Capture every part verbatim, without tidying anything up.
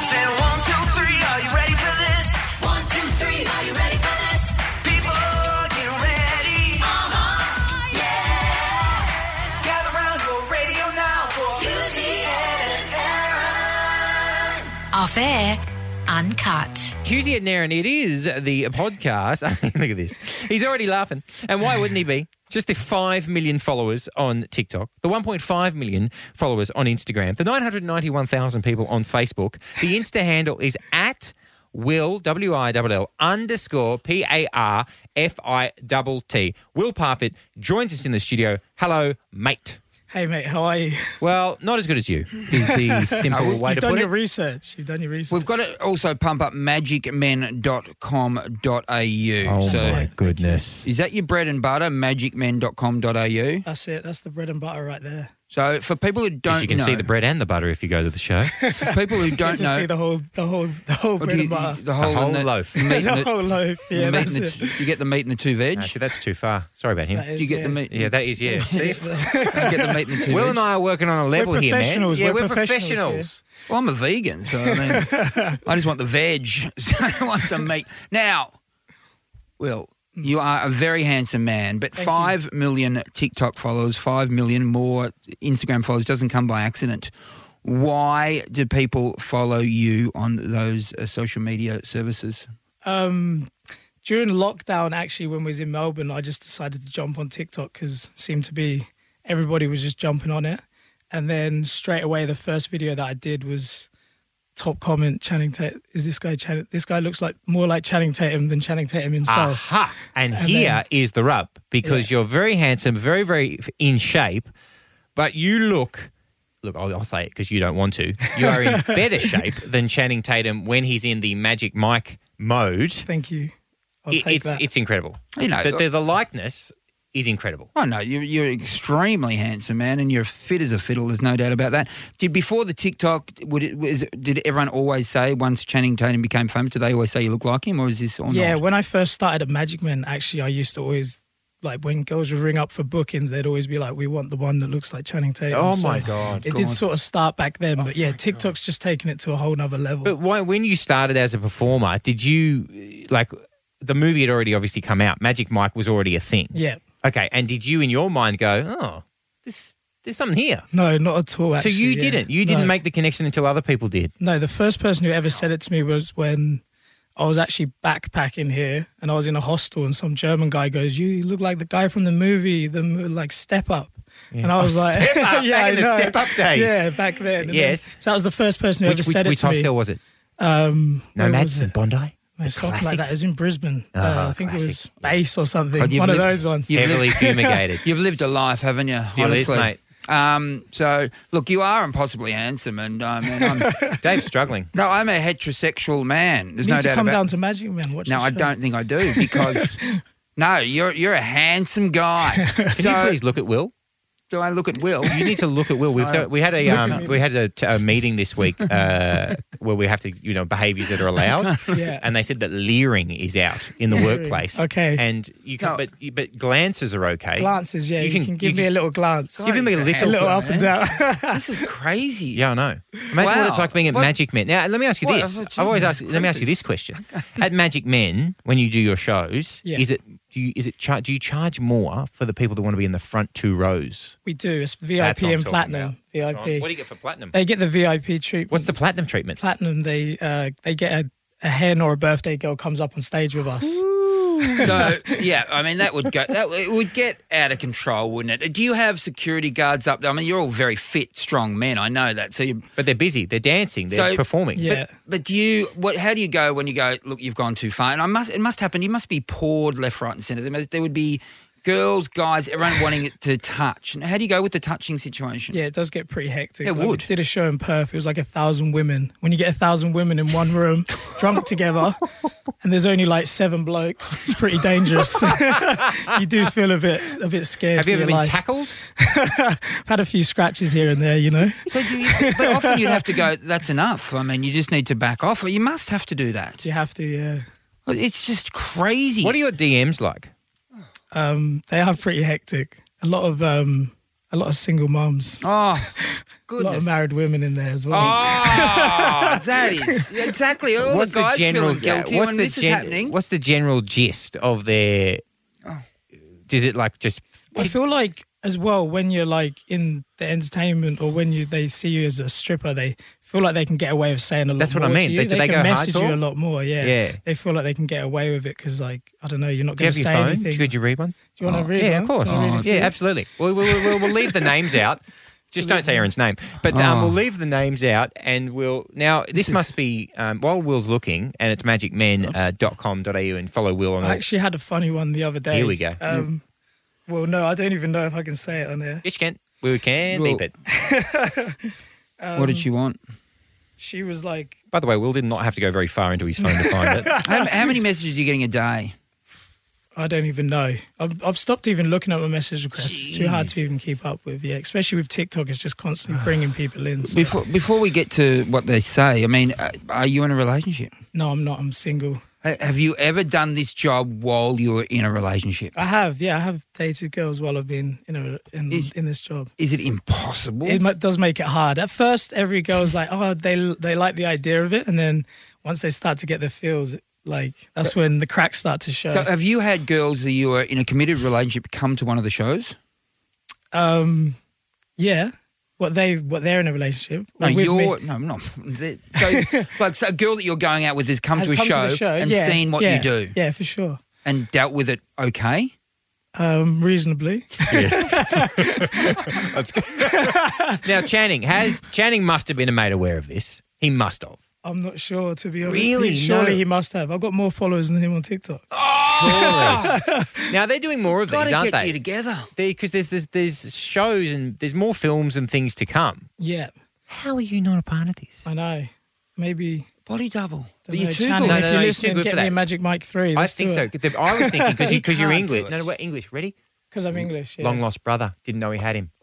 Saying one, two, three, are you ready for this? One, two, three, are you ready for this? People, get ready. Uh-huh, yeah. Gather round your radio now for Husey and Aaron. Off air, uncut. Husey and Aaron, it is the podcast. Look at this. He's already laughing. And why wouldn't he be? Just the five million followers on TikTok, the one point five million followers on Instagram, the nine hundred ninety-one thousand people on Facebook. The Insta handle is at Will, W I L L, underscore P A R F I T T. Will Parfitt joins us in the studio. Hello, mate. Hey, mate, how are you? Well, not as good as you is the simple No, way You've to done put your it. research. You've done your research. We've got to also pump up magic men dot com dot a u. Oh, so my goodness. is that your bread and butter, magic men dot com dot a u? That's it. That's the bread and butter right there. So for people who don't Because you can know, see the bread and the butter if you go to the show. for people who Get don't to know, see the whole, the whole, the whole what bread do and you- butter. the whole, The whole and the, loaf. the meat the and the, whole loaf. the Yeah, meat that's and it. the, you get the meat and the two veg. Actually, that's too far. Sorry about him. That is, Do you get yeah. the meat? Yeah, that is, yeah. See? You get the meat and the two Will veg. and I are working on a level We're here, man. professionals, Yeah, we're we're professionals, professionals. Well, I'm a vegan, so I mean, I just want the veg. So I don't want the meat. Now, Will, you are a very handsome man, but Thank five million TikTok followers, five million more Instagram followers doesn't come by accident. Why do people follow you on those uh, social media services? Um, during lockdown, actually, when we was in Melbourne, I just decided to jump on TikTok because it seemed to be everybody was just jumping on it. And then straight away, the first video that I did was top comment, Channing Tatum. Is this guy Channing? This guy looks like more like Channing Tatum than Channing Tatum himself. Aha. And, And here is then- the rub, because Yeah. you're very handsome, very, very in shape, but you look, look, I'll, I'll say it because you don't want to, you are in better shape than Channing Tatum when he's in the Magic Mike mode. Thank you. I'll It- take it's, that. it's incredible. You know, the, the, the likeness is incredible. Oh no, you're, you're extremely handsome, man, and you're fit as a fiddle. There's no doubt about that. Did before the TikTok, would it, was, did everyone always say once Channing Tatum became famous, did they always say you look like him, or is this or yeah, not? when I first started at Magic Men, actually, I used to always, like, when girls would ring up for bookings, they'd always be like, we want the one that looks like Channing Tatum. Oh, So my God. It God. did sort of start back then, but yeah, TikTok's just taken it to a whole nother level. But why, when you started as a performer, did you, like, the movie had already obviously come out. Magic Mike was already a thing. yeah. Okay, and did you in your mind go, oh, this, there's something here? No, not at all, actually. so you yeah. didn't. You didn't No. make the connection until other people did. No, the first person who ever said it to me was when I was actually backpacking here and I was in a hostel and some German guy goes, you look like the guy from the movie, the mo- like Step Up. And I was Oh, like, Step Up, yeah, back in I the know. Step Up days. Yeah, back then. And Yes. then- so that was the first person who Which, ever which, said which it to me. hostel was it? Um, where was Nomads in it? Bondi? No, something classic. like that. It was in Brisbane. Oh, uh, I think it was classic. Base or something. God, you've One of lived- those ones. you've Heavily fumigated. You've lived a life, haven't you? Still is, honestly? mate. Um, so, look, you are impossibly handsome, and I mean, I'm, Dave's struggling. no, I'm a heterosexual man. There's You no need to doubt come about. down to Magic Man. Watch No, the I show. don't think I do because no, you're you're a handsome guy. Can so, you please look at Will? do I look at Will? You need to look at Will. We've No. we had a Look um, at me. we had a, t- a meeting this week uh, where we have to, you know, behaviours that are allowed. Yeah. And they said that leering is out in the Leering. workplace. Okay. And you can, No. but but glances are okay. Glances, yeah. You You can- can, you give me can- a little glance. Give him a He's a little. a little up man. and down. This is crazy. Yeah, I know. Imagine what Wow. it's like being at What- Magic Men. Now, let me ask you What? this. Oh, I've always Jesus asked. Let me ask you Christ. this question: at Magic Men, when you do your shows, Yeah. is it do you is it char- do you charge more for the people that want to be in the front two rows? We do. It's V I That's what P I'm and talking platinum. about. V I That's what I'm- P. What do you get for platinum? They get the V I P treatment. What's the platinum treatment? platinum? They uh, they get a, a hen or a birthday girl comes up on stage with us. So yeah, I mean that would go. That it would get out of control, wouldn't it? Do you have security guards up there? I mean, you're all very fit, strong men. I know that. So you. But they're busy. They're dancing. They're So- performing. Yeah. But, but do you? What? How do you go when you go? Look, you've gone too far. And I must. It must happen. You must be poured left, right, and centre. There, must- there would be girls, guys, everyone wanting it to touch. And how do you go with the touching situation? Yeah, it does get pretty hectic. It Like, we would. did a show in Perth. It was like a thousand women. When you get a thousand women in one room, drunk together, and there's only like seven blokes, it's pretty dangerous. You do feel a bit a bit scared. Have you for ever your been life. tackled? I've had a few scratches here and there, you know. So do you, but often you'd have to go. That's enough. I mean, you just need to back off. You must have to do that. You have to, yeah. It's just crazy. What are your D Ms like? Um, they are pretty hectic. A lot of um, a lot of single mums, Oh, a lot goodness. of married women in there as well. Oh, that is exactly. All what's the guys general? feeling guilty what's when the this gen- is happening. What's the general gist of their? Oh. Is it like just? I feel like as well when you're like in the entertainment or when you they see you as a stripper, they feel like they can get away with saying a lot That's what more I mean. to you. They- do they can go message you hardcore? a lot more. Yeah. Yeah. They feel like they can get away with it because like I don't know, you're not Do you going have to your say phone? anything. Could you read one? Do you want to read Yeah, one? of course. Can I read it for yeah, you? absolutely. We'll, we'll, we'll, we'll leave the names out. Just don't say Aaron's name. But um, Oh. we'll leave the names out and we'll... Now, this must be... Um, while Will's looking, and it's magic men dot com dot a u and follow Will on I all... actually had a funny one the other day. Here we go. Um, well, no, I don't even know if I can say it on there. Yes, you can. We can Well- beep it. What did she want? She was like, By the way, Will did not have to go very far into his phone to find it. How, how many messages are you getting a day? I don't even know. I've, I've stopped even looking at my message requests. It's too hard to even keep up with. Yeah, especially with TikTok, it's just constantly bringing people in. So. Before before we get to what they say, I mean, uh, are you in a relationship? No, I'm not. I'm single. Ha- Have you ever done this job while you were in a relationship? I have. Yeah, I have dated girls while I've been in a, in, Is- in this job. Is it impossible? It mu- does make it hard. At first, every girl's like, oh, they they like the idea of it, and then once they start to get the feels, like that's when the cracks start to show. So have you had girls that you were in a committed relationship come to one of the shows? um, yeah. What they what they're in a relationship? No, Or with you're me? no, no. They- So, like, so a girl that you're going out with has come, Has to, a come show to the show and yeah, seen what yeah, you do Yeah, for sure. and dealt with it okay. Um, reasonably. Now, Channing has... Channing must have been made aware of this. He must have. I'm not sure, to be honest. Really? He- Surely No. he must have. I've got more followers than him on TikTok. Surely. Now, they're doing more of Got these, to aren't get they? you together. Because there's, there's there's shows and there's more films and things to come. Yeah, How are you not a part of this? I know. Maybe. Body double. don't But you're know, too Channing, good. No, if no, you're no, you're too listening, good get for me that. a Magic Mike three. I think so. 'Cause I was thinking because He you, you're can't English. do it. No, no, we're English. Ready? Because I'm English. Yeah. Long lost brother. Didn't know he had him.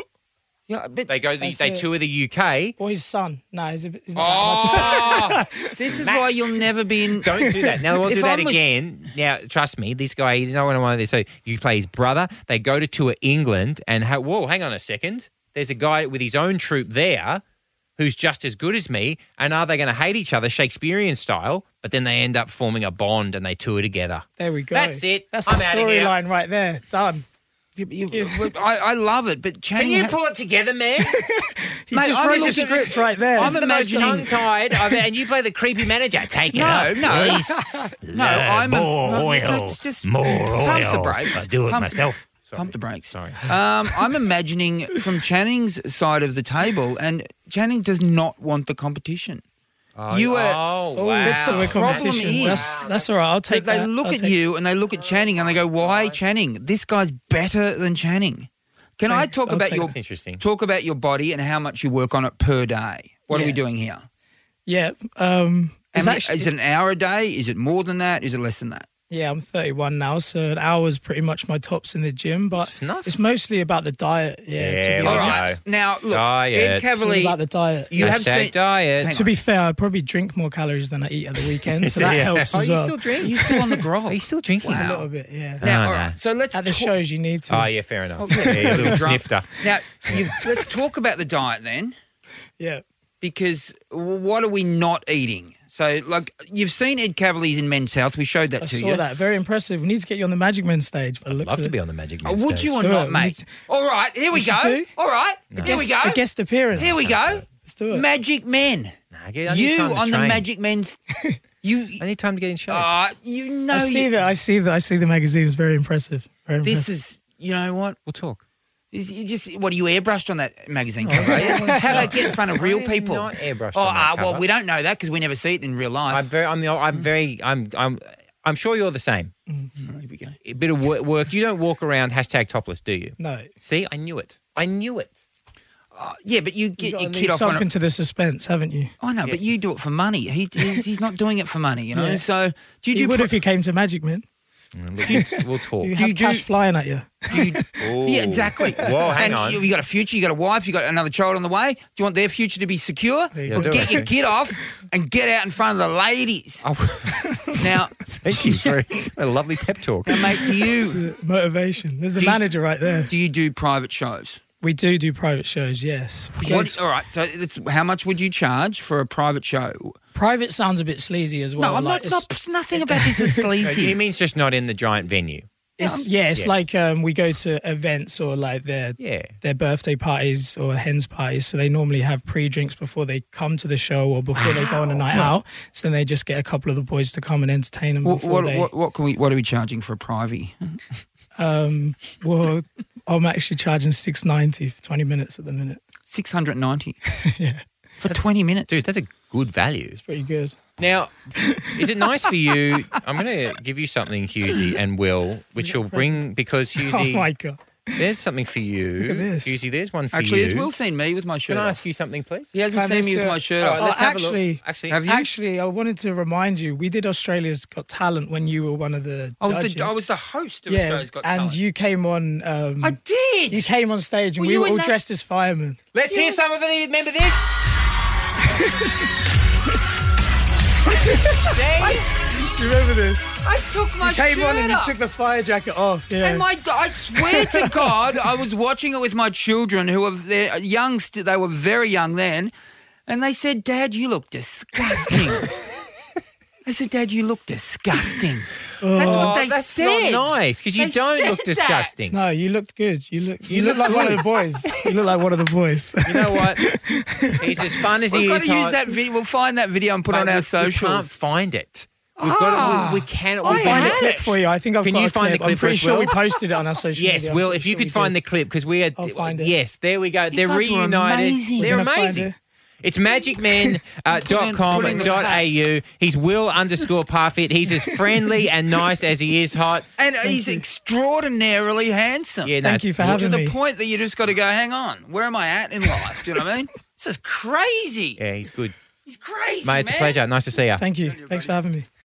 Yeah, but They go. The, That's they it. tour the U K. Or his son. No, he's, a, bit- he's not that much. oh, this is why you'll never be in. Don't do that. Now we'll If do that I'm a- again. Now, trust me, this guy he's not one of one of this. So you play his brother. They go to tour England, and ha- whoa, hang on a second. There's a guy with his own troupe there, who's just as good as me. And are they going to hate each other, Shakespearean style? But then they end up forming a bond, and they tour together. There we go. That's it. That's I'm the outta here. storyline right there. Done. You- you- I, I love it, but Can Channing. you ha- pull it together, man? He's Mate, just I'm wrote the looking- script right there. I'm the most imagining- tongue-tied, I've- and you play the creepy manager. Take it No, off, no. please. No, I'm a, more no, oil, that's just more pump oil. the brakes. I do it Pump- myself. Pump the brakes. Sorry. Um, I'm imagining from Channing's side of the table, and Channing does not want the competition. you are. Oh, Oh, wow. that's a problem competition. is- That's, that's all right. I'll take They that. look I'll at take- you and they look at Channing and they go, "Why Channing? This guy's better than Channing." Can I Thanks, talk I'll about take your That's interesting. talk about your body and how much you work on it per day? What are we Yeah. doing here? Yeah. Um, How it's many- actually, is it an hour a day? Is it more than that? Is it less than that? yeah, I'm thirty-one now, so an hour is pretty much my tops in the gym. But That's enough. it's mostly about the diet. Yeah. Yeah, to be well, All honest. right. Now look, Diet. Ed It's all Cavalier. about the diet. You have Hashtag seen. diet. Hang To be fair, I probably drink more calories than I eat at the weekend, so that Yeah. helps Oh, as you well. still drink? Are you still on the grog? Are you still drinking? A little bit, yeah. Now, Oh, all no. right. So let's At the talk- shows, you need to. Oh, yeah, fair enough. Oh, yeah, yeah, a little Drunk. snifter. Now, you've, let's talk about the diet then, Yeah. because w- what are we not eating? So, like, you've seen Ed Cavalier's in Men's Health. We showed that I to saw you. that. Very impressive. We need to get you on the Magic Men stage. But I'd love to be on the Magic Oh, Man would stage. you or do not, it. We mate? need to- All right, here we We should go. do. All right, here we go. A guest appearance. Here we go. Let's do it. Magic Men. Nah, get- I need You time to on the train. Magic Men's. You. I need time to get in shape. Uh, you know. I see you- that. I see that. I see the magazine. It's very impressive. Very This impressive. is. You know what? we'll talk. Is you just what are you airbrushed on that magazine cover? are you? How about get in front of real I am people? not airbrushed Oh, on that uh, well, cover. we don't know that because we never see it in real life. I'm very. I'm. The, I'm very. I'm. I'm. I'm sure you're the same. Here we go. A bit of work. work. You don't walk around hashtag topless, do you? No. See, I knew it. I knew it. Uh, yeah, but you You get got your to kid leave off on. something A, to the suspense, haven't you? I know, but you do it for money. He, he's, he's not doing it for money, you know. Yeah. So do you You do? would pro- if you came to Magic Men. Look, we'll talk. You Do have you do- cash flying at you. do you- yeah, exactly. Whoa, hang and on. You, you got a future. You got a wife. You got another child on the way. Do you want their future to be secure? There you Well, go. get do your it. kid off and get out in front of the ladies. Oh, Now, thank you for a lovely pep talk. now, mate, do you Motivation. There's the Do you- manager right there. do you do private shows? We do do private shows, yes. We go What, to- all right. So it's, how much would you charge for a private show? private sounds a bit sleazy as well. No, I'm like, not, it's- not. Nothing about this is He sleazy. means just not in the giant venue. It's, yeah, it's Yeah. like um, we go to events or like their Yeah. their birthday parties or hens parties. So they normally have pre-drinks before they come to the show or before they go on a night out. So then they just get a couple of the boys to come and entertain them What, before what, they. what, what can we? What are we charging for a private? Um, well, I'm actually charging six ninety for twenty minutes at the minute. Six hundred ninety Yeah, for twenty minutes. Dude, that's a good value. pretty good. Now, is it nice for you? I'm going to give you something, Husey and Will, which you'll bring because Husey, Oh my god! there's something for you. Look at this. Husey, there's one for Actually, you. has Will seen me with my shirt Can I off? ask you something, please? He hasn't Can seen this me with do- my shirt All off. right, let's Oh, have a actually- look. Actually, Have you? Actually, I wanted to remind you, we did Australia's Got Talent when you were one of the I was judges. the I was the host of yeah, Australia's Got and Talent. you came on. Um, I did. You came on stage, and Were we you were in all that- dressed as firemen. let's hear some of it. Remember this? Do you remember this? I took my You came shirt on and you off. took the fire jacket off. Yeah. And my, I swear to God, I was watching it with my children who were they're young. st- They were very young then, and they said, "Dad, you look disgusting." I said, "Dad, you look disgusting." That's what they Oh, that's said. not nice because you They don't said look that. disgusting. no, you looked good. You look. You, look like one of the boys. You look like one of the boys. You know what? He's as fun as We've he got is. to use hot. that video. We'll find that video and put it Mate, on our we- We socials. can't find it. We've got it. We, we can. I'll We find can a clip for you. I think I've Can got you a find the clip. I'm clip for pretty us, sure Will? we posted it on our social Yes, media. I'm Will. pretty If you sure could we find did. the clip because we are. I'll find it. Yes, there we go. They're guys were reunited. amazing. They're We're gonna find amazing. it. It's magicmen uh, dot com put in the dot a u. He's Will underscore Parfit. He's as friendly and nice as he is hot. And he's extraordinarily handsome. Yeah, no, Thank you for to having the me. point that you just got to go, hang on, where am I at in life? Do you know what I mean? This is crazy. Yeah, he's good. He's crazy, Mate, it's a man. pleasure. Nice to see you. Thank you. Thanks for having me.